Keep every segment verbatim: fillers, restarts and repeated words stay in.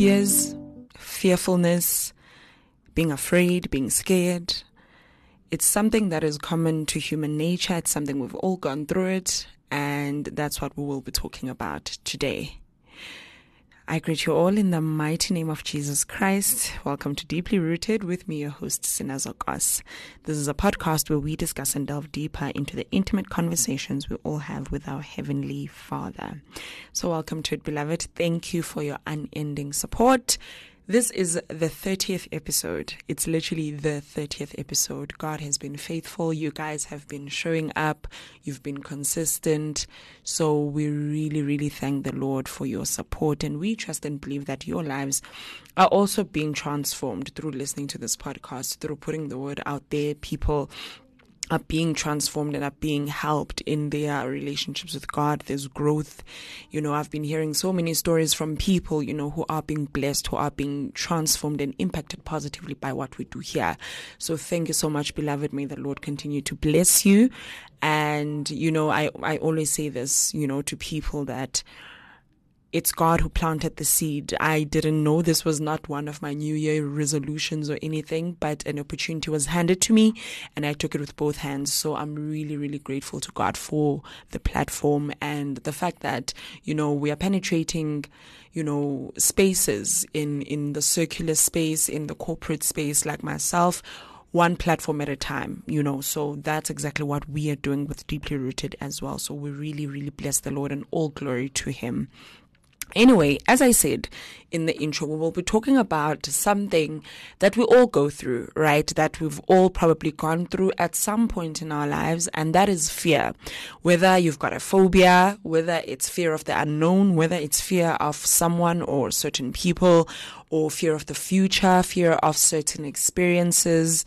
phobias, fearfulness, being afraid, being scared. It's something that is common to human nature. It's something we've all gone through it, and that's what we will be talking about today. I greet you all in the mighty name of Jesus Christ. Welcome to Deeply Rooted with me, your host, Sinazokos. This is a podcast where we discuss and delve deeper into the intimate conversations we all have with our Heavenly Father. So welcome to it, beloved. Thank you for your unending support. This is the thirtieth episode. It's literally the thirtieth episode. God has been faithful. You guys have been showing up. You've been consistent. So we really, really thank the Lord for your support. And we trust and believe that your lives are also being transformed through listening to this podcast, through putting the word out there. People are being transformed and are being helped in their relationships with God. There's growth. You know, I've been hearing so many stories from people, you know, who are being blessed, who are being transformed and impacted positively by what we do here. So thank you so much, beloved. May the Lord continue to bless you. And, you know, I, I always say this, you know, to people that it's God who planted the seed. I didn't know this was not one of my New Year resolutions or anything, but an opportunity was handed to me and I took it with both hands. So I'm really, really grateful to God for the platform and the fact that, you know, we are penetrating, you know, spaces in, in the circular space, in the corporate space like myself, one platform at a time, you know, so that's exactly what we are doing with Deeply Rooted as well. So we really, really bless the Lord and all glory to Him. Anyway, as I said in the intro, we will be talking about something that we all go through, right? That we've all probably gone through at some point in our lives, and that is fear. Whether you've got a phobia, whether it's fear of the unknown, whether it's fear of someone or certain people, or fear of the future, fear of certain experiences.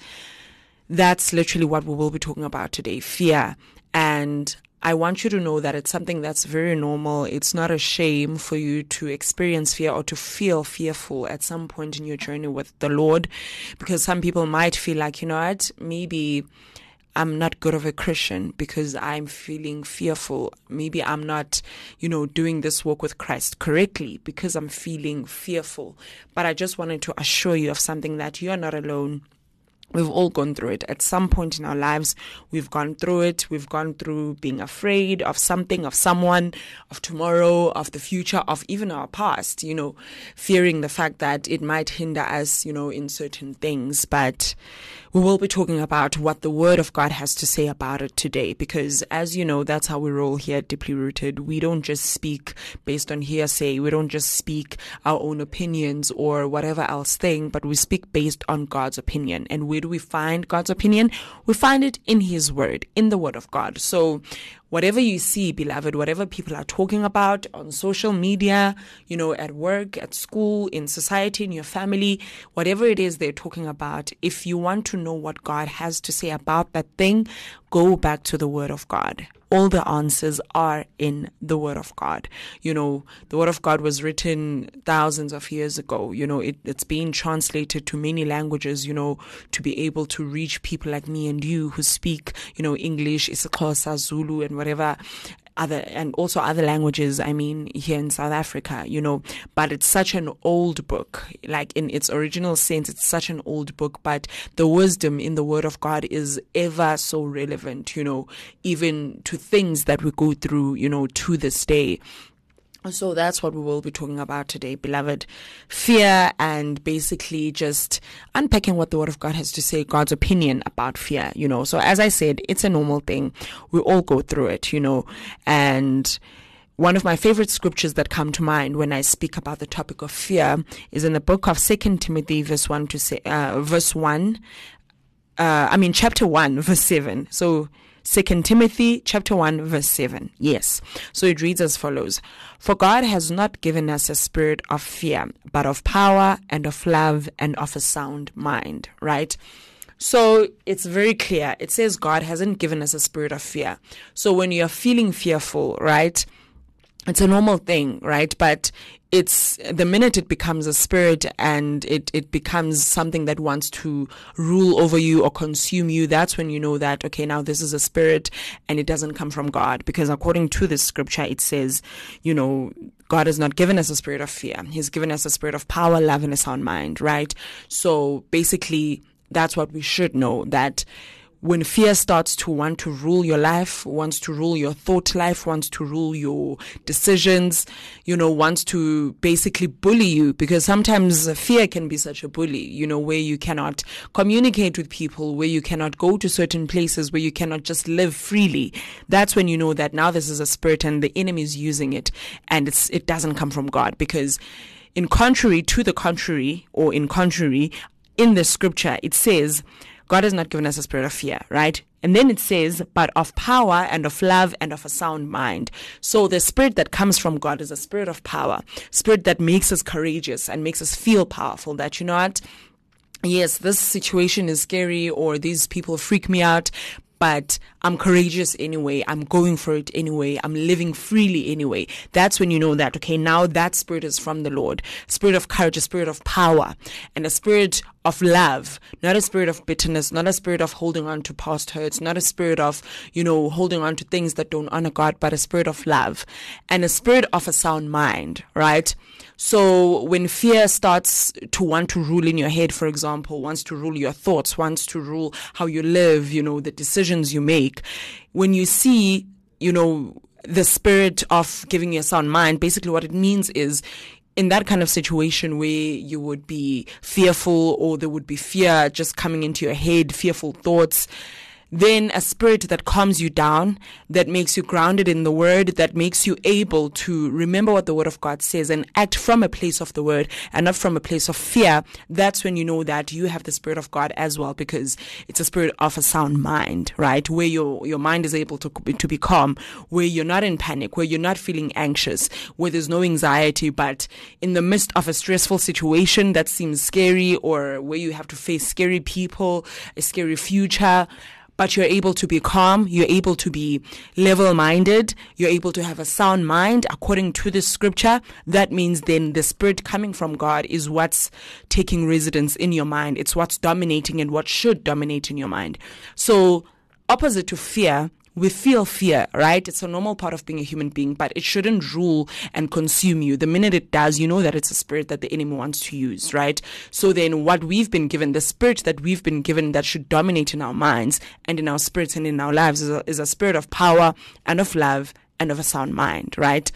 That's literally what we will be talking about today, fear. And I want you to know that it's something that's very normal. It's not a shame for you to experience fear or to feel fearful at some point in your journey with the Lord, because some people might feel like, you know what, maybe I'm not good of a Christian because I'm feeling fearful. Maybe I'm not, you know, doing this walk with Christ correctly because I'm feeling fearful. But I just wanted to assure you of something, that you are not alone. We've all gone through it. At some point in our lives, we've gone through it. We've gone through being afraid of something, of someone, of tomorrow, of the future, of even our past, you know, fearing the fact that it might hinder us, you know, in certain things. But we will be talking about what the Word of God has to say about it today, because as you know, that's how we roll here at Deeply Rooted. We don't just speak based on hearsay. We don't just speak our own opinions or whatever else thing, but we speak based on God's opinion. And where do we find God's opinion? We find it in His Word, in the Word of God. So whatever you see, beloved, whatever people are talking about on social media, you know, at work, at school, in society, in your family, whatever it is they're talking about, if you want to know what God has to say about that thing, go back to the Word of God. All the answers are in the Word of God. You know, the Word of God was written thousands of years ago. You know, it, it's been translated to many languages, you know, to be able to reach people like me and you who speak, you know, English, isiXhosa, Zulu, and whatever other, and also other languages, I mean, here in South Africa, you know, but it's such an old book, like in its original sense, it's such an old book, but the wisdom in the Word of God is ever so relevant, you know, even to things that we go through, you know, to this day. So that's what we will be talking about today, beloved. Fear, and basically just unpacking what the Word of God has to say, God's opinion about fear, you know. So as I said, it's a normal thing. We all go through it, you know. And one of my favorite scriptures that come to mind when I speak about the topic of fear is in the book of Second Timothy, verse one to say, uh, verse one. Uh, I mean, chapter one, verse seven. So Second Timothy chapter one verse seven. Yes. So it reads as follows. For God has not given us a spirit of fear, but of power and of love and of a sound mind. Right? So it's very clear. It says God hasn't given us a spirit of fear. So when you're feeling fearful, right, it's a normal thing, right? But it's the minute it becomes a spirit and it, it becomes something that wants to rule over you or consume you, that's when you know that, okay, now this is a spirit and it doesn't come from God. Because according to this scripture, it says, you know, God has not given us a spirit of fear. He's given us a spirit of power, love, and a sound mind, right? So basically, that's what we should know, that when fear starts to want to rule your life, wants to rule your thought life, wants to rule your decisions, you know, wants to basically bully you, because sometimes fear can be such a bully, you know, where you cannot communicate with people, where you cannot go to certain places, where you cannot just live freely. That's when you know that now this is a spirit and the enemy is using it, and it's it doesn't come from God. Because in contrary to the contrary, or in contrary, in the scripture, it says, God has not given us a spirit of fear, right? And then it says, but of power and of love and of a sound mind. So the spirit that comes from God is a spirit of power, spirit that makes us courageous and makes us feel powerful, that, you know what, yes, this situation is scary, or these people freak me out, but I'm courageous anyway. I'm going for it anyway. I'm living freely anyway. That's when you know that, okay, now that spirit is from the Lord. Spirit of courage, a spirit of power, and a spirit of love, not a spirit of bitterness, not a spirit of holding on to past hurts, not a spirit of, you know, holding on to things that don't honor God, but a spirit of love and a spirit of a sound mind, right? So when fear starts to want to rule in your head, for example, wants to rule your thoughts, wants to rule how you live, you know, the decisions you make, when you see, you know, the spirit of giving you a sound mind, basically what it means is, in that kind of situation where you would be fearful, or there would be fear just coming into your head, fearful thoughts, then a spirit that calms you down, that makes you grounded in the word, that makes you able to remember what the word of God says and act from a place of the word and not from a place of fear, that's when you know that you have the spirit of God as well, because it's a spirit of a sound mind, right? Where your, your mind is able to, to be calm, where you're not in panic, where you're not feeling anxious, where there's no anxiety, but in the midst of a stressful situation that seems scary, or where you have to face scary people, a scary future, but you're able to be calm, you're able to be level-minded, you're able to have a sound mind according to the scripture. That means then the spirit coming from God is what's taking residence in your mind. It's what's dominating and what should dominate in your mind. So opposite to fear, we feel fear, right? It's a normal part of being a human being, but it shouldn't rule and consume you. The minute it does, you know that it's a spirit that the enemy wants to use, right? So then what we've been given, the spirit that we've been given that should dominate in our minds and in our spirits and in our lives is a, is a spirit of power and of love and of a sound mind, right?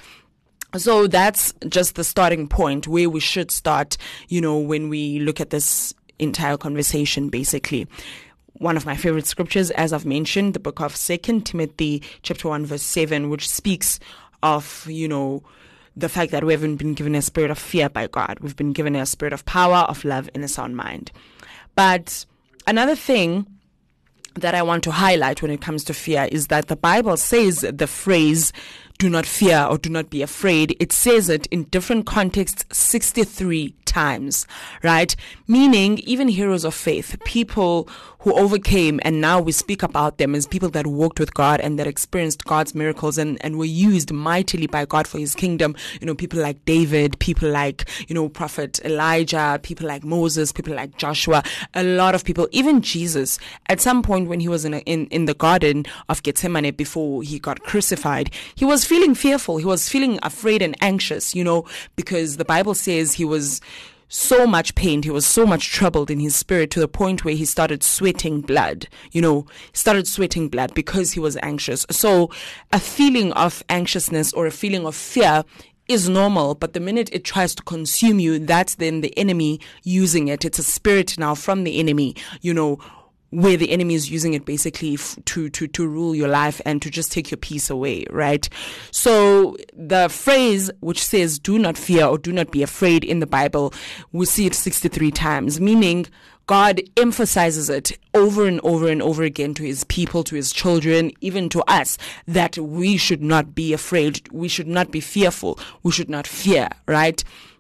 So that's just the starting point where we should start, you know, when we look at this entire conversation, basically. One of my favorite scriptures, as I've mentioned, the book of Second Timothy chapter one, verse seven, which speaks of, you know, the fact that we haven't been given a spirit of fear by God. We've been given a spirit of power, of love, and a sound mind. But another thing that I want to highlight when it comes to fear is that the Bible says the phrase, do not fear or do not be afraid. It says it in different contexts sixty-three times, right? Meaning even heroes of faith, people who overcame, and now we speak about them as people that walked with God and that experienced God's miracles and, and were used mightily by God for his kingdom. You know, people like David, people like, you know, Prophet Elijah, people like Moses, people like Joshua, a lot of people, even Jesus, at some point when he was in, a, in, in the Garden of Gethsemane before he got crucified, he was feeling fearful. He was feeling afraid and anxious, you know, because the Bible says he was so much pained, he was so much troubled in his spirit to the point where he started sweating blood, you know, started sweating blood because he was anxious. So a feeling of anxiousness or a feeling of fear is normal, but the minute it tries to consume you, that's then the enemy using it. It's a spirit now from the enemy, you know, where the enemy is using it basically f- to, to, to rule your life and to just take your peace away, right? So the phrase which says, do not fear or do not be afraid in the Bible, we see it sixty-three times, meaning God emphasizes it over and over and over again to his people, to his children, even to us, that we should not be afraid. We should not be fearful. We should not fear, right?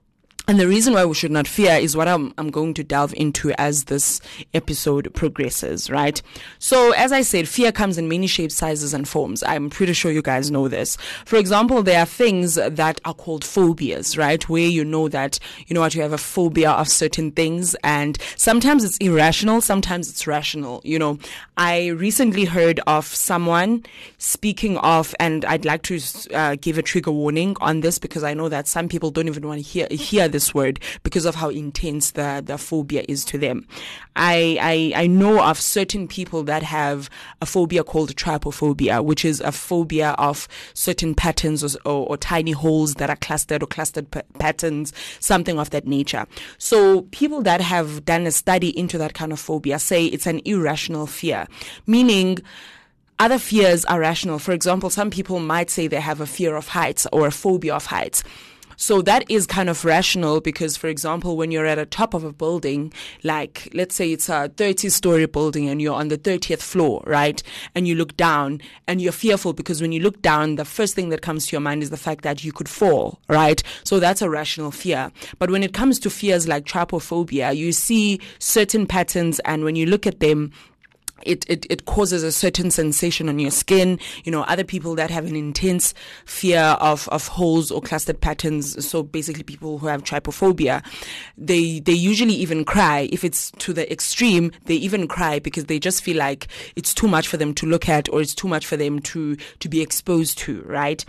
And the reason why we should not fear is what I'm, I'm going to delve into as this episode progresses, right? So, as I said, fear comes in many shapes, sizes, and forms. I'm pretty sure you guys know this. For example, there are things that are called phobias, right? Where you know that, you know what, you have a phobia of certain things, and sometimes it's irrational, sometimes it's rational. You know, I recently heard of someone speaking of, and I'd like to uh, give a trigger warning on this because I know that some people don't even want to hear, hear this this word because of how intense the, the phobia is to them. I, I I know of certain people that have a phobia called trypophobia, which is a phobia of certain patterns or, or, or tiny holes that are clustered or clustered p- patterns, something of that nature. So people that have done a study into that kind of phobia say it's an irrational fear, meaning other fears are rational. For example, some people might say they have a fear of heights or a phobia of heights. So that is kind of rational because, for example, when you're at the top of a building, like let's say it's a thirty-story building and you're on the thirtieth floor, right? And you look down and you're fearful because when you look down, the first thing that comes to your mind is the fact that you could fall, right? So that's a rational fear. But when it comes to fears like trypophobia, you see certain patterns, and when you look at them, It, it it causes a certain sensation on your skin. You know, other people that have an intense fear of, of holes or clustered patterns, so basically people who have trypophobia, they they usually even cry. If it's to the extreme, they even cry because they just feel like it's too much for them to look at, or it's too much for them to, to be exposed to, right?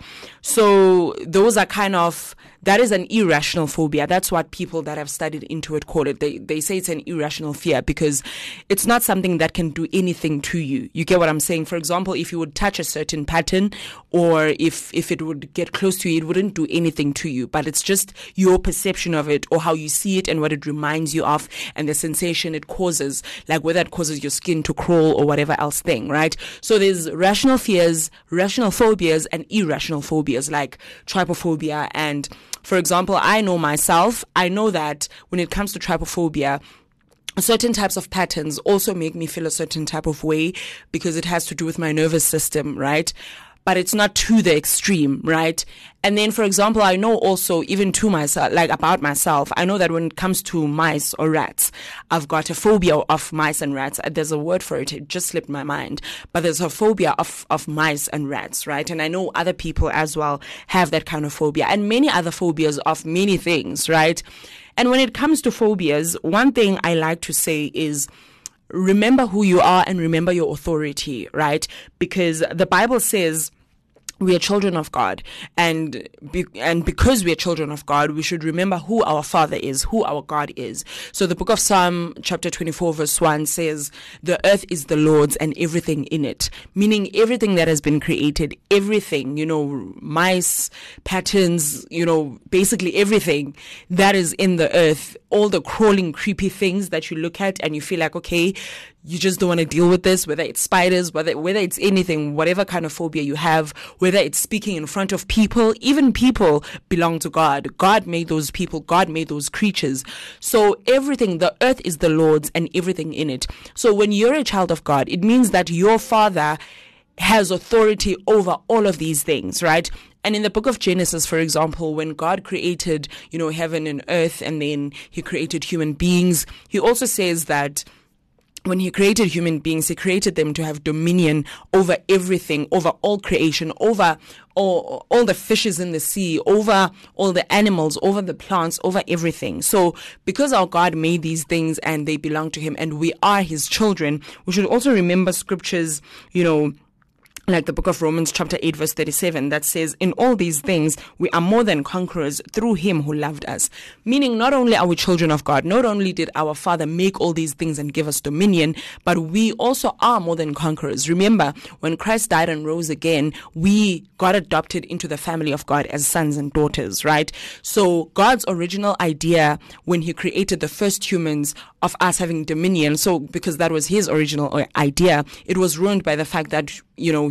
So those are kind of, that is an irrational phobia. That's what people that have studied into it call it. They they say it's an irrational fear because it's not something that can do anything to you. You get what I'm saying? For example, if you would touch a certain pattern, or if if it would get close to you, it wouldn't do anything to you. But it's just your perception of it, or how you see it and what it reminds you of, and the sensation it causes, like whether it causes your skin to crawl or whatever else thing, right? So there's rational fears, rational phobias, and irrational phobias like trypophobia. And for example, I know myself, I know that when it comes to trypophobia, certain types of patterns also make me feel a certain type of way because it has to do with my nervous system, right? But it's not to the extreme, right? And then, for example, I know also, even to myself, like about myself, I know that when it comes to mice or rats, I've got a phobia of mice and rats. There's a word for it. It just slipped my mind. But there's a phobia of, of mice and rats, right? And I know other people as well have that kind of phobia, and many other phobias of many things, right? And when it comes to phobias, one thing I like to say is, remember who you are and remember your authority, right? Because the Bible says we are children of God, and be, and because we are children of God, we should remember who our Father is, who our God is. So the book of Psalm chapter twenty-four verse one says, the earth is the Lord's and everything in it, meaning everything that has been created, everything, you know, mice, patterns, you know, basically everything that is in the earth, all the crawling, creepy things that you look at and you feel like, okay, you just don't want to deal with this, whether it's spiders, whether whether it's anything, whatever kind of phobia you have, whether it's speaking in front of people. Even people belong to God. God made those people. God made those creatures. So everything, the earth is the Lord's and everything in it. So when you're a child of God, it means that your Father has authority over all of these things, right? And in the book of Genesis, for example, when God created, you know, heaven and earth, and then he created human beings, he also says that when he created human beings, he created them to have dominion over everything, over all creation, over all, all the fishes in the sea, over all the animals, over the plants, over everything. So because our God made these things and they belong to him and we are his children, we should also remember scriptures, you know, like the book of Romans chapter eight verse thirty-seven that says, in all these things we are more than conquerors through him who loved us. Meaning not only are we children of God, not only did our Father make all these things and give us dominion, but we also are more than conquerors. Remember, when Christ died and rose again, we got adopted into the family of God as sons and daughters, right? So God's original idea when he created the first humans of us having dominion, so because that was his original idea, it was ruined by the fact that, you know,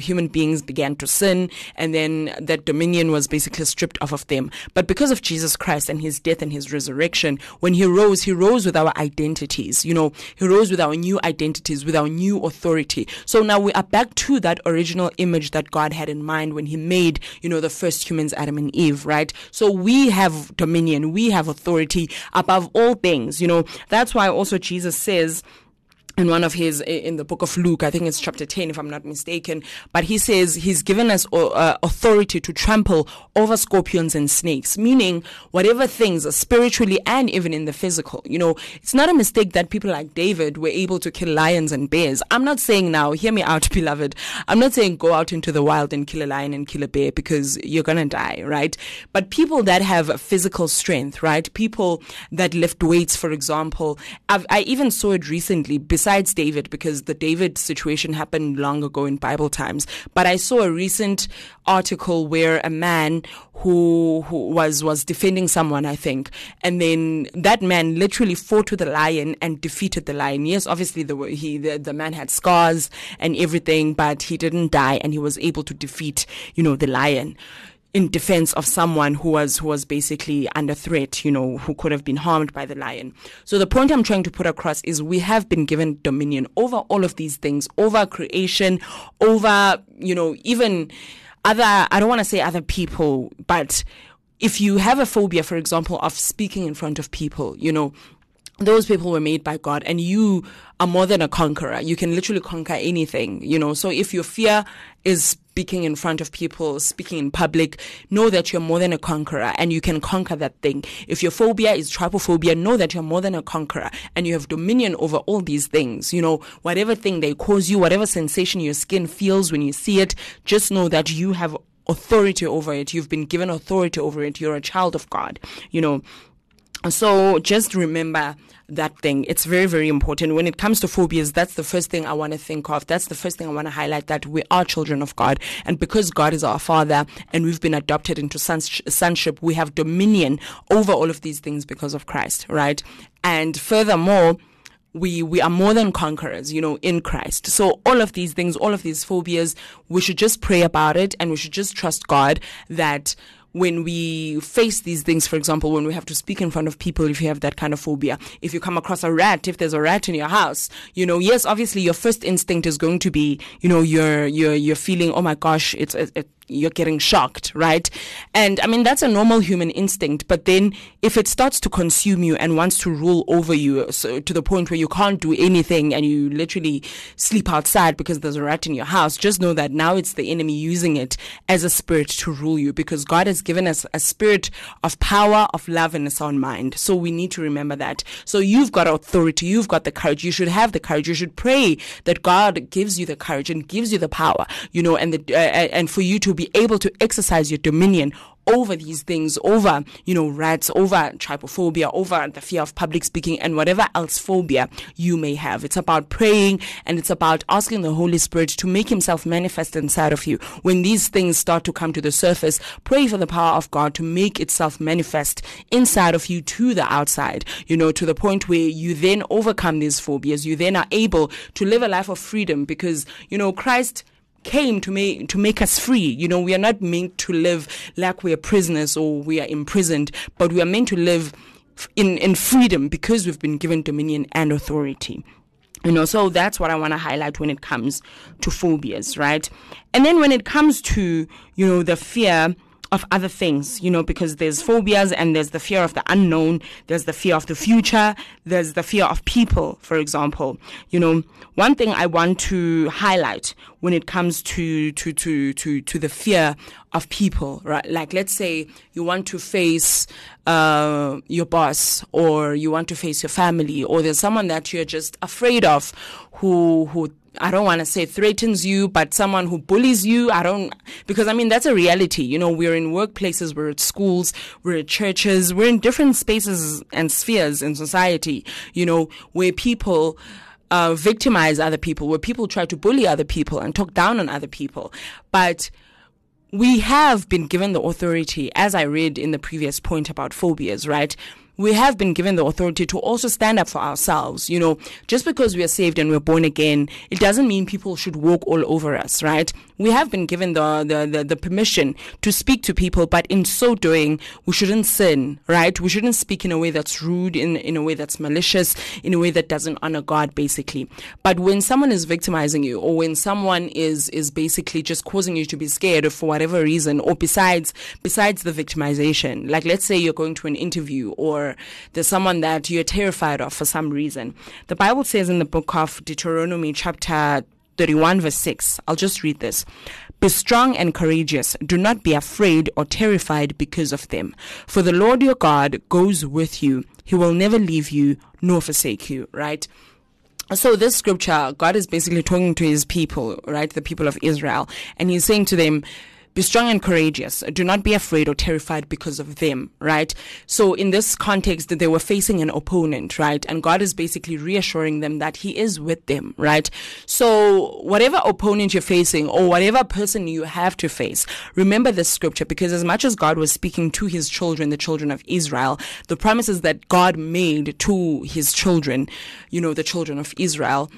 human beings began to sin, and then that dominion was basically stripped off of them. But because of Jesus Christ and his death and his resurrection, when he rose, he rose with our identities. You know, he rose with our new identities, with our new authority. So now we are back to that original image that God had in mind when he made, you know, the first humans, Adam and Eve, right? So we have dominion, we have authority above all things. You know, that's why also Jesus says, in one of his, in the book of Luke, I think it's chapter ten, if I'm not mistaken, but he says he's given us uh, authority to trample over scorpions and snakes, meaning whatever things, spiritually and even in the physical. You know, it's not a mistake that people like David were able to kill lions and bears. I'm not saying now, hear me out, beloved. I'm not saying go out into the wild and kill a lion and kill a bear, because you're going to die, right? But people that have physical strength, right? People that lift weights, for example. I've, I even saw it recently, besides Besides David, because the David situation happened long ago in Bible times. But I saw a recent article where a man who who was was defending someone, I think, and then that man literally fought with the lion and defeated the lion. Yes, obviously the he the, the man had scars and everything, but he didn't die, and he was able to defeat, you know, the lion, in defense of someone who was who was basically under threat, you know, who could have been harmed by the lion. So the point I'm trying to put across is we have been given dominion over all of these things, over creation, over, you know, even other, I don't want to say other people, but if you have a phobia, for example, of speaking in front of people, you know, those people were made by God, and you are more than a conqueror. You can literally conquer anything, you know. So if your fear is speaking in front of people, speaking in public, know that you're more than a conqueror and you can conquer that thing. If your phobia is trypophobia, know that you're more than a conqueror and you have dominion over all these things. You know, whatever thing they cause you, whatever sensation your skin feels when you see it, just know that you have authority over it. You've been given authority over it. You're a child of God, you know. So just remember that thing. It's very, very important. When it comes to phobias, that's the first thing I want to think of. That's the first thing I want to highlight, that we are children of God. And because God is our Father and we've been adopted into sonship, we have dominion over all of these things because of Christ, right? And furthermore, we we are more than conquerors, you know, in Christ. So all of these things, all of these phobias, we should just pray about it, and we should just trust God that when we face these things, for example, when we have to speak in front of people, if you have that kind of phobia, if you come across a rat, if there's a rat in your house, you know, yes, obviously your first instinct is going to be, you know, you're, you're, you're feeling, oh my gosh, it's, it, it you're getting shocked, right? And I mean, that's a normal human instinct. But then if it starts to consume you and wants to rule over you, so to the point where you can't do anything and you literally sleep outside because there's a rat in your house, just know that now it's the enemy using it as a spirit to rule you, because God has given us a spirit of power, of love, and a sound mind. So we need to remember that. So you've got authority. You've got the courage. You should have the courage. You should pray that God gives you the courage and gives you the power, you know, and the, uh, and for you to be able to exercise your dominion over these things, over, you know, rats, over trypophobia, over the fear of public speaking, and whatever else phobia you may have. It's about praying, and it's about asking the Holy Spirit to make himself manifest inside of you. When these things start to come to the surface, pray for the power of God to make itself manifest inside of you to the outside, you know, to the point where you then overcome these phobias. You then are able to live a life of freedom, because, you know, Christ came to make to make us free. You know, we are not meant to live like we are prisoners or we are imprisoned, but we are meant to live in in freedom because we've been given dominion and authority. You know, so that's what I want to highlight when it comes to phobias, right? And then when it comes to, you know, the fear of other things, you know, because there's phobias and there's the fear of the unknown, there's the fear of the future, there's the fear of people, for example. You know, one thing I want to highlight when it comes to to to to to the fear of people, right? Like, let's say you want to face uh your boss, or you want to face your family, or there's someone that you're just afraid of who who I don't want to say threatens you, but someone who bullies you. I don't, because I mean, that's a reality. You know, we're in workplaces, we're at schools, we're at churches, we're in different spaces and spheres in society, you know, where people uh, victimize other people, where people try to bully other people and talk down on other people. But we have been given the authority, as I read in the previous point about phobias, right? we have been given the authority to also stand up for ourselves. You know, just because we are saved and we're born again, it doesn't mean people should walk all over us, right? We have been given the, the, the, the permission to speak to people, but in so doing, we shouldn't sin, right? We shouldn't speak in a way that's rude, in, in a way that's malicious, in a way that doesn't honor God, basically. But when someone is victimizing you, or when someone is, is basically just causing you to be scared for whatever reason, or besides, besides the victimization, like let's say you're going to an interview, or there's someone that you're terrified of for some reason. The Bible says in the book of Deuteronomy chapter thirty-one verse six, I'll just read this. Be strong and courageous. Do not be afraid or terrified because of them. For the Lord your God goes with you. He will never leave you nor forsake you, right? So this scripture, God is basically talking to his people, right? The people of Israel. And he's saying to them, be strong and courageous. Do not be afraid or terrified because of them, right? So in this context, they were facing an opponent, right? And God is basically reassuring them that he is with them, right? So whatever opponent you're facing or whatever person you have to face, remember this scripture, because as much as God was speaking to his children, the children of Israel, the promises that God made to his children, you know, the children of Israel,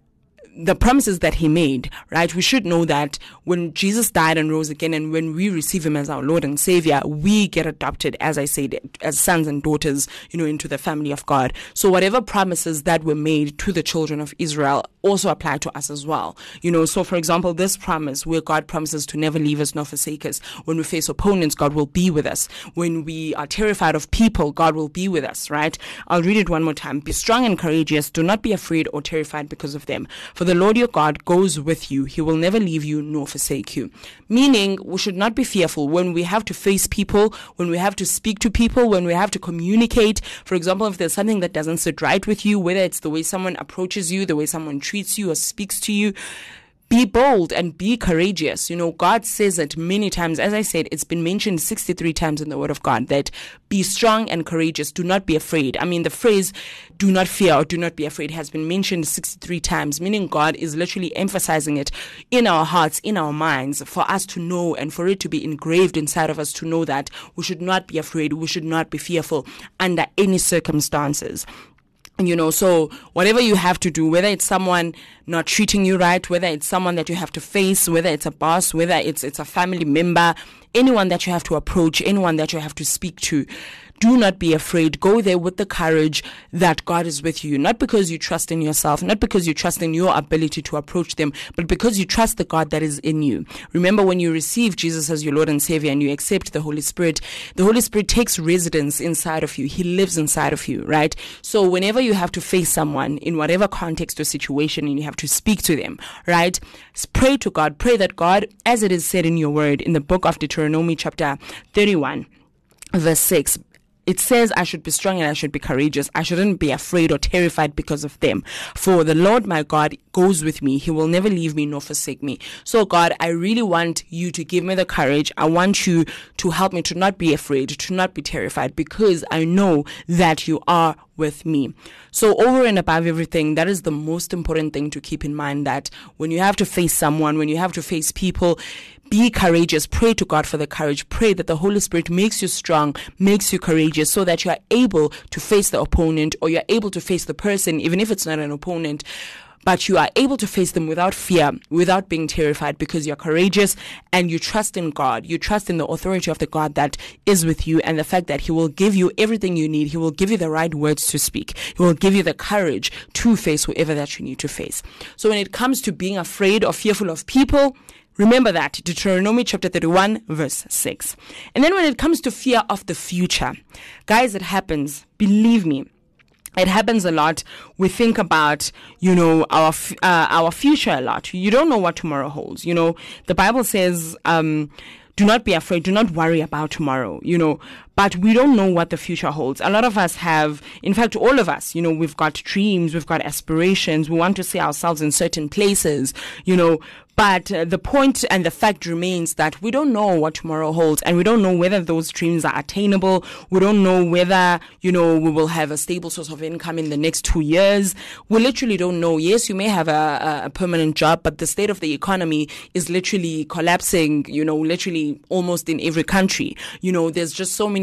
the promises that he made, right? We should know that when Jesus died and rose again, and when we receive him as our Lord and Savior, we get adopted, as I said, as sons and daughters, you know, into the family of God. So whatever promises that were made to the children of Israel also apply to us as well. You know, so for example, this promise where God promises to never leave us nor forsake us. When we face opponents, God will be with us. When we are terrified of people, God will be with us, right? I'll read it one more time. Be strong and courageous. Do not be afraid or terrified because of them. For the Lord your God goes with you. He will never leave you nor forsake you. Meaning, we should not be fearful when we have to face people, when we have to speak to people, when we have to communicate. For example, if there's something that doesn't sit right with you, whether it's the way someone approaches you, the way someone treats you or speaks to you, be bold and be courageous. You know, God says it many times. As I said, it's been mentioned sixty-three times in the Word of God that be strong and courageous. Do not be afraid. I mean, the phrase do not fear or do not be afraid has been mentioned sixty-three times, meaning God is literally emphasizing it in our hearts, in our minds, for us to know and for it to be engraved inside of us to know that we should not be afraid. We should not be fearful under any circumstances. You know, so whatever you have to do, whether it's someone not treating you right, whether it's someone that you have to face, whether it's a boss, whether it's it's a family member, anyone that you have to approach, anyone that you have to speak to, do not be afraid. Go there with the courage that God is with you. Not because you trust in yourself, not because you trust in your ability to approach them, but because you trust the God that is in you. Remember, when you receive Jesus as your Lord and Savior and you accept the Holy Spirit, the Holy Spirit takes residence inside of you. He lives inside of you, right? So whenever you have to face someone in whatever context or situation and you have to speak to them, right? Pray to God. Pray that God, as it is said in your word, in the book of Deuteronomy chapter thirty-one, verse six, it says I should be strong and I should be courageous. I shouldn't be afraid or terrified because of them. For the Lord my God goes with me. He will never leave me nor forsake me. So God, I really want you to give me the courage. I want you to help me to not be afraid, to not be terrified, because I know that you are with me. So over and above everything, that is the most important thing to keep in mind, that when you have to face someone, when you have to face people, be courageous. Pray to God for the courage. Pray that the Holy Spirit makes you strong, makes you courageous, so that you are able to face the opponent, or you're able to face the person, even if it's not an opponent, but you are able to face them without fear, without being terrified, because you're courageous and you trust in God. You trust in the authority of the God that is with you, and the fact that He will give you everything you need. He will give you the right words to speak. He will give you the courage to face whoever that you need to face. So when it comes to being afraid or fearful of people, remember that, Deuteronomy chapter thirty-one, verse six. And then when it comes to fear of the future, guys, it happens. Believe me. It happens a lot. We think about, you know, our f- uh, our future a lot. You don't know what tomorrow holds. You know, the Bible says, um, do not be afraid. Do not worry about tomorrow, you know. But we don't know what the future holds. A lot of us have, in fact, all of us, you know, we've got dreams, we've got aspirations. We want to see ourselves in certain places, you know. But uh, the point and the fact remains that we don't know what tomorrow holds, and we don't know whether those dreams are attainable. We don't know whether, you know, we will have a stable source of income in the next two years. We literally don't know. Yes, you may have a, a permanent job, but the state of the economy is literally collapsing, you know, literally almost in every country. You know, there's just so many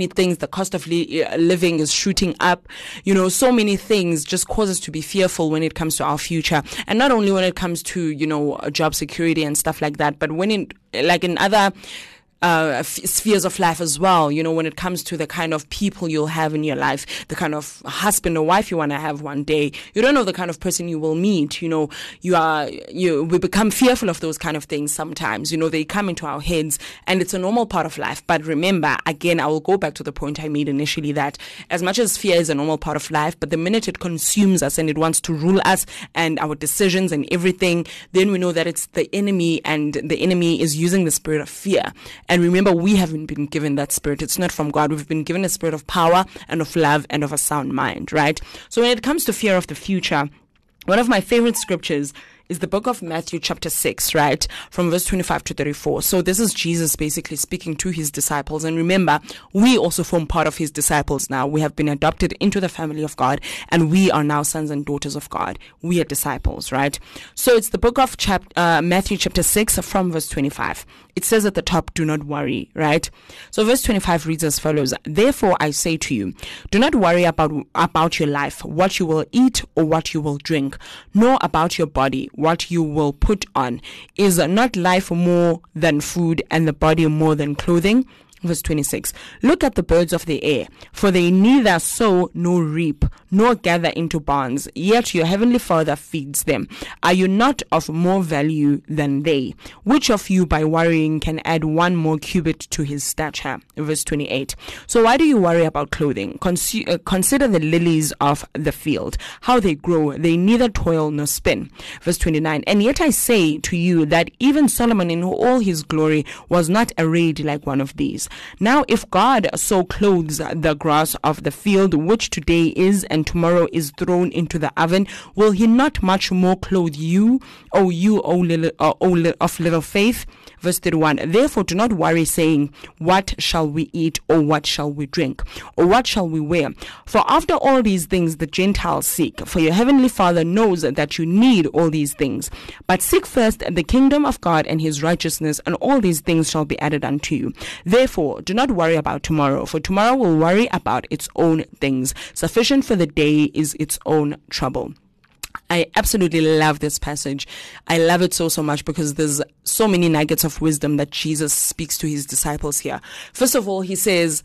many things. The cost of li- living is shooting up. You know, so many things just cause us to be fearful when it comes to our future. And not only when it comes to, you know, job security and stuff like that, but when in, like in other Uh, f- spheres of life as well, you know, when it comes to the kind of people you'll have in your life, the kind of husband or wife you want to have one day. You don't know the kind of person you will meet. You know, you are, you, we become fearful of those kind of things sometimes. You know, they come into our heads, and it's a normal part of life. But remember, again, I will go back to the point I made initially, that as much as fear is a normal part of life, but the minute it consumes us and it wants to rule us and our decisions and everything, then we know that it's the enemy, and the enemy is using the spirit of fear. And remember, we haven't been given that spirit. It's not from God. We've been given a spirit of power and of love and of a sound mind, right? So when it comes to fear of the future, one of my favorite scriptures is the book of Matthew chapter six, right? From verse twenty-five to thirty-four. So this is Jesus basically speaking to his disciples. And remember, we also form part of his disciples now. We have been adopted into the family of God, and we are now sons and daughters of God. We are disciples, right? So it's the book of chap- uh, Matthew chapter six from verse twenty-five. It says at the top, do not worry, right? So verse twenty-five reads as follows. Therefore I say to you, do not worry about, about your life, what you will eat or what you will drink, nor about your body, what you will put on. Is not life more than food, and the body more than clothing? Verse twenty-six. Look at the birds of the air, for they neither sow nor reap, nor gather into barns, yet your heavenly Father feeds them. Are you not of more value than they? Which of you by worrying can add one more cubit to his stature? Verse twenty-eight. So why do you worry about clothing? Consu- uh, consider the lilies of the field, how they grow. They neither toil nor spin. Verse twenty-nine. And yet I say to you that even Solomon in all his glory was not arrayed like one of these. Now if God so clothes the grass of the field, which today is and tomorrow is thrown into the oven, will he not much more clothe you, O you, O little, uh, o li- of little faith? Verse thirty-one. Therefore do not worry, saying, what shall we eat, or what shall we drink, or what shall we wear? For after all these things the Gentiles seek. For your heavenly Father knows that you need all these things. But seek first the kingdom of God and his righteousness, and all these things shall be added unto you. Therefore do not worry about tomorrow, for tomorrow will worry about its own things. Sufficient for the day is its own trouble. I absolutely love this passage. I love it so, so much because there's so many nuggets of wisdom that Jesus speaks to his disciples here. First of all, he says,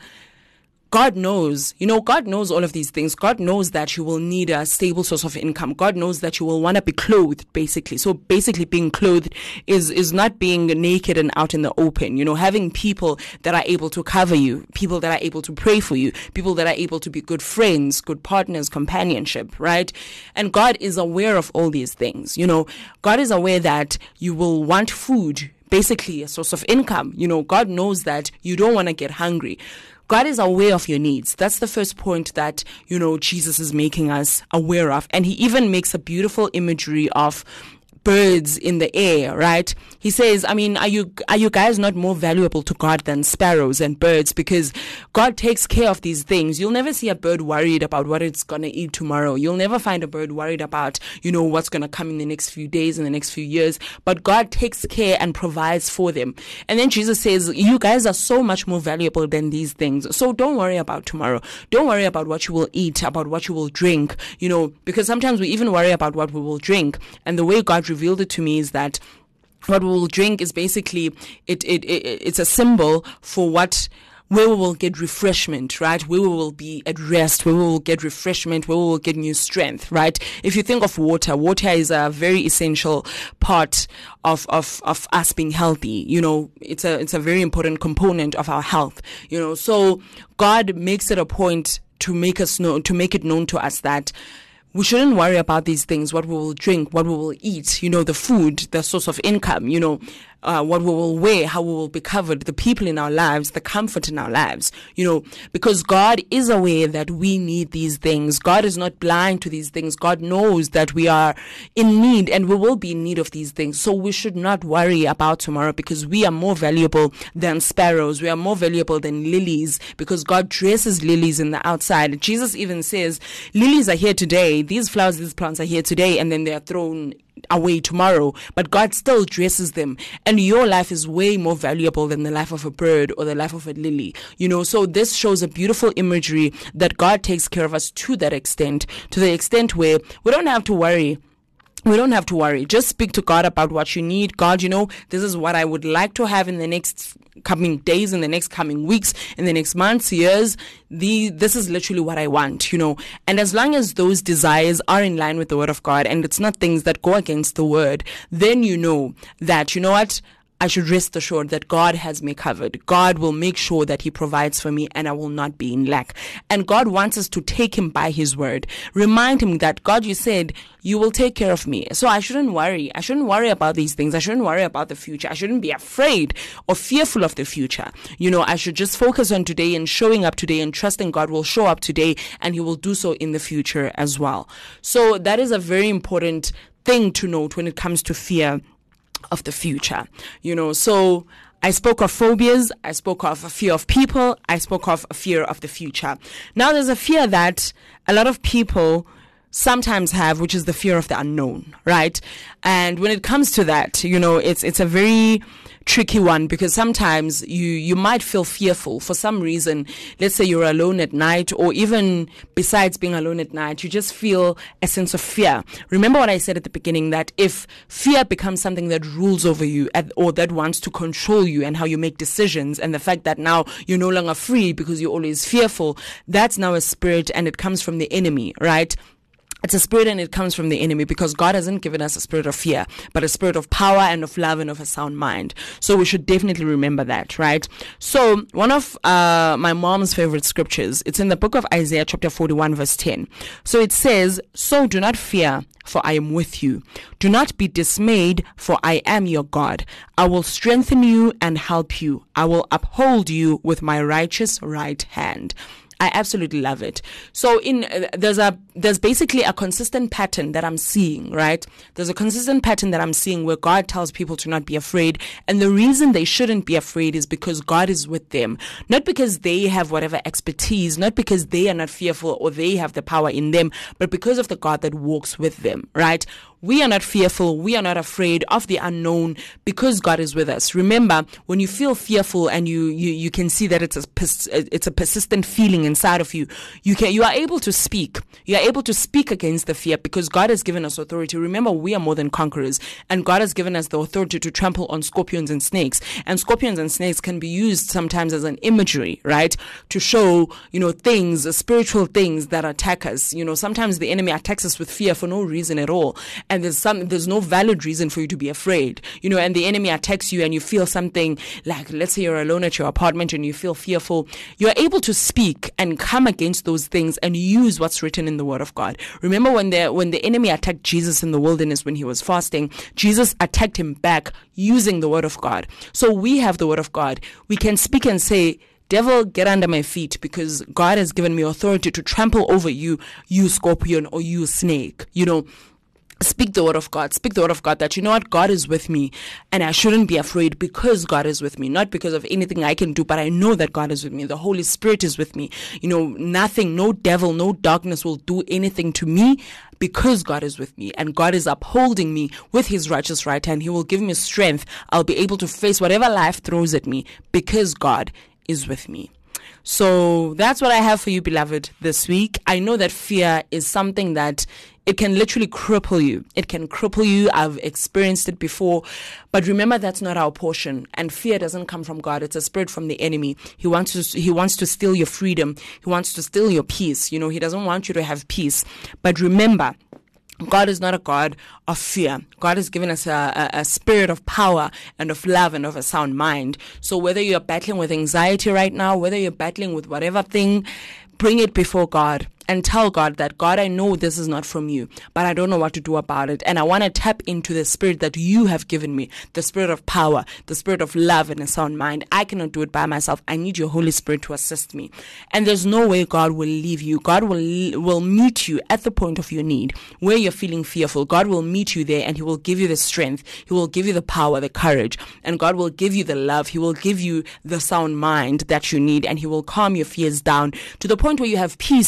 God knows, you know, God knows all of these things. God knows that you will need a stable source of income. God knows that you will want to be clothed, basically. So basically being clothed is, is not being naked and out in the open, you know, having people that are able to cover you, people that are able to pray for you, people that are able to be good friends, good partners, companionship, right? And God is aware of all these things. You know, God is aware that you will want food, basically a source of income. You know, God knows that you don't want to get hungry. God is aware of your needs. That's the first point that, you know, Jesus is making us aware of. And he even makes a beautiful imagery of birds in the air, right? He says, I mean, are you are you guys not more valuable to God than sparrows and birds? Because God takes care of these things. You'll never see a bird worried about what it's going to eat tomorrow. You'll never find a bird worried about, you know, what's going to come in the next few days, in the next few years. But God takes care and provides for them. And then Jesus says, you guys are so much more valuable than these things. So don't worry about tomorrow. Don't worry about what you will eat, about what you will drink, you know, because sometimes we even worry about what we will drink. And the way God revealed it to me is that what we will drink is basically it, it, it it's a symbol for what where we will get refreshment, right? Where we will be at rest, where we will get refreshment, where we will get new strength, right? If you think of water, water is a very essential part of, of, of us being healthy. You know, it's a, it's a very important component of our health, you know, so God makes it a point to make us know, to make it known to us that we shouldn't worry about these things, what we will drink, what we will eat, you know, the food, the source of income, you know, uh, what we will wear, how we will be covered, the people in our lives, the comfort in our lives, you know, because God is aware that we need these things. God is not blind to these things. God knows that we are in need and we will be in need of these things. So we should not worry about tomorrow because we are more valuable than sparrows. We are more valuable than lilies because God dresses lilies in the outside. Jesus even says, lilies are here today. These flowers, these plants are here today, and then they are thrown away tomorrow, but God still dresses them. And your life is way more valuable than the life of a bird or the life of a lily. You know, so this shows a beautiful imagery that God takes care of us to that extent, to the extent where we don't have to worry. We don't have to worry. Just speak to God about what you need. God, you know, this is what I would like to have in the next coming days, in the next coming weeks, in the next months, years. The this is literally what I want, you know. And as long as those desires are in line with the word of God and it's not things that go against the word, then you know that, you know what, I should rest assured that God has me covered. God will make sure that he provides for me and I will not be in lack. And God wants us to take him by his word. Remind him that, God, you said you will take care of me. So I shouldn't worry. I shouldn't worry about these things. I shouldn't worry about the future. I shouldn't be afraid or fearful of the future. You know, I should just focus on today and showing up today and trusting God will show up today and he will do so in the future as well. So that is a very important thing to note when it comes to fear of the future, you know. So I spoke of phobias, I spoke of a fear of people, I spoke of a fear of the future. Now there's a fear that a lot of people sometimes have, which is the fear of the unknown, right? And when it comes to that, you know, it's it's a very tricky one, because sometimes you you might feel fearful for some reason. Let's say you're alone at night, or even besides being alone at night, you just feel a sense of fear. Remember what I said at the beginning, that if fear becomes something that rules over you at, or that wants to control you and how you make decisions, and the fact that now you're no longer free because you're always fearful, that's now a spirit and it comes from the enemy, right? It's a spirit and it comes from the enemy, because God hasn't given us a spirit of fear, but a spirit of power and of love and of a sound mind. So we should definitely remember that, right? So one of uh, my mom's favorite scriptures, it's in the book of Isaiah chapter forty-one verse ten. So it says, "So do not fear, for I am with you. Do not be dismayed, for I am your God. I will strengthen you and help you. I will uphold you with my righteous right hand." I absolutely love it. So in uh, there's a there's basically a consistent pattern that I'm seeing, right? There's a consistent pattern that I'm seeing where God tells people to not be afraid, and the reason they shouldn't be afraid is because God is with them, not because they have whatever expertise, not because they are not fearful or they have the power in them, but because of the God that walks with them, right? We are not fearful. We are not afraid of the unknown because God is with us. Remember, when you feel fearful and you, you, you can see that it's a, pers- it's a persistent feeling inside of you, you can, you are able to speak. You are able to speak against the fear because God has given us authority. Remember, we are more than conquerors, and God has given us the authority to trample on scorpions and snakes. And scorpions and snakes can be used sometimes as an imagery, right? To show, you know, things, spiritual things that attack us. You know, sometimes the enemy attacks us with fear for no reason at all. And there's some, there's no valid reason for you to be afraid, you know, and the enemy attacks you and you feel something like, let's say you're alone at your apartment and you feel fearful. You're able to speak and come against those things and use what's written in the word of God. Remember when the, when the enemy attacked Jesus in the wilderness when he was fasting, Jesus attacked him back using the word of God. So we have the word of God. We can speak and say, "Devil, get under my feet, because God has given me authority to trample over you, you scorpion or you snake," you know. Speak the word of God. Speak the word of God that, you know what, God is with me and I shouldn't be afraid because God is with me. Not because of anything I can do, but I know that God is with me. The Holy Spirit is with me. You know, nothing, no devil, no darkness will do anything to me because God is with me and God is upholding me with his righteous right hand. He will give me strength. I'll be able to face whatever life throws at me because God is with me. So that's what I have for you, beloved, this week. I know that fear is something that it can literally cripple you. It can cripple you. I've experienced it before. But remember, that's not our portion. And fear doesn't come from God. It's a spirit from the enemy. He wants to, he wants to steal your freedom. He wants to steal your peace. You know, he doesn't want you to have peace. But remember, God is not a God of fear. God has given us a, a, a spirit of power and of love and of a sound mind. So whether you're battling with anxiety right now, whether you're battling with whatever thing, bring it before God and tell God that, God, I know this is not from you, but I don't know what to do about it. And I want to tap into the spirit that you have given me, the spirit of power, the spirit of love and a sound mind. I cannot do it by myself. I need your Holy Spirit to assist me. And there's no way God will leave you. God will, will meet you at the point of your need, where you're feeling fearful. God will meet you there and he will give you the strength. He will give you the power, the courage, and God will give you the love. He will give you the sound mind that you need, and he will calm your fears down to the point where you have peace that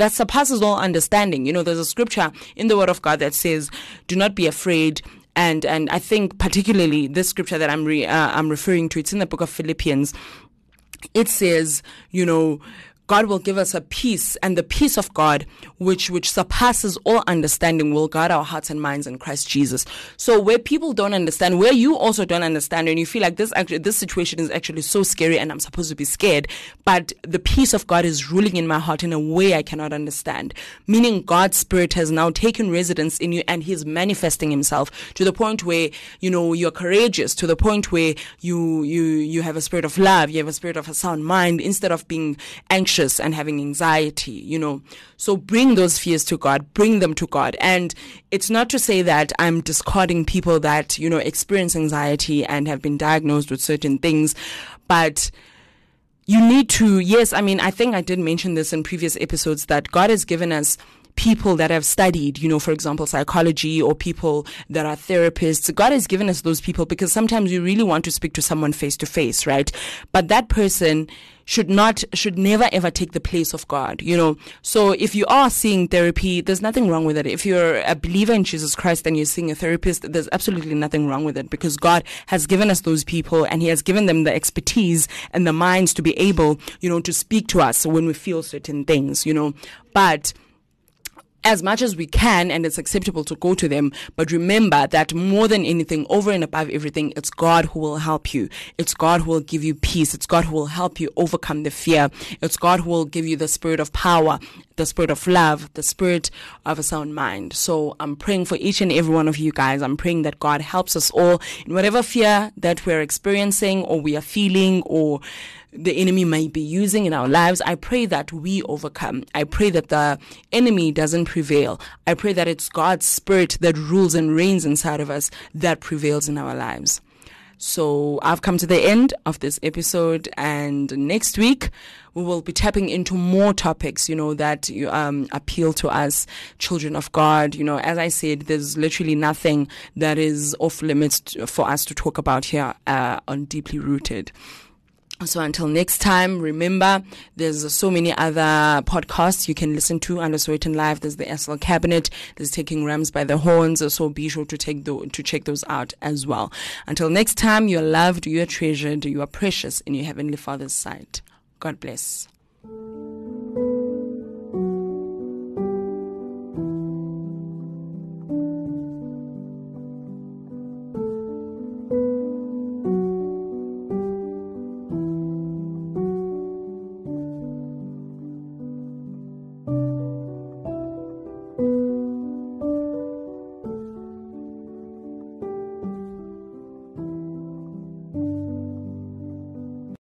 that surpasses all understanding. You know, there's a scripture in the Word of God that says, do not be afraid. And and I think particularly this scripture that I'm re, uh, I'm referring to, it's in the book of Philippians. It says, you know, God will give us a peace, and the peace of God, which which surpasses all understanding, will guard our hearts and minds in Christ Jesus. So where people don't understand, where you also don't understand, and you feel like this actually this situation is actually so scary, and I'm supposed to be scared, but the peace of God is ruling in my heart in a way I cannot understand. Meaning God's Spirit has now taken residence in you, and He's manifesting Himself to the point where, you know, you're courageous, to the point where you you you have a spirit of love, you have a spirit of a sound mind, instead of being anxious and having anxiety, you know. So bring those fears to God, bring them to God. And it's not to say that I'm discarding people that, you know, experience anxiety and have been diagnosed with certain things, but you need to, yes, I mean, I think I did mention this in previous episodes, that God has given us people that have studied, you know, for example, psychology, or people that are therapists. God has given us those people because sometimes you really want to speak to someone face to face, right? But that person should not, should never ever take the place of God, you know. So if you are seeing therapy, there's nothing wrong with it. If you're a believer in Jesus Christ and you're seeing a therapist, there's absolutely nothing wrong with it, because God has given us those people, and He has given them the expertise and the minds to be able, you know, to speak to us when we feel certain things, you know. But as much as we can, and it's acceptable to go to them, but remember that more than anything, over and above everything, it's God who will help you. It's God who will give you peace. It's God who will help you overcome the fear. It's God who will give you the spirit of power, the spirit of love, the spirit of a sound mind. So I'm praying for each and every one of you guys. I'm praying that God helps us all in whatever fear that we're experiencing, or we are feeling, or the enemy might be using in our lives. I pray that we overcome. I pray that the enemy doesn't prevail. I pray that it's God's Spirit that rules and reigns inside of us that prevails in our lives. So I've come to the end of this episode, and next week we will be tapping into more topics, you know, that um, appeal to us, children of God. You know, as I said, there's literally nothing that is off limits to, for us to talk about here uh, on Deeply Rooted. So until next time, remember, there's so many other podcasts you can listen to under Sowetan Live. There's the S L Cabinet. There's Taking Rams by the Horns. So be sure to take the, to check those out as well. Until next time, you're loved, you're treasured, you are precious in your Heavenly Father's sight. God bless.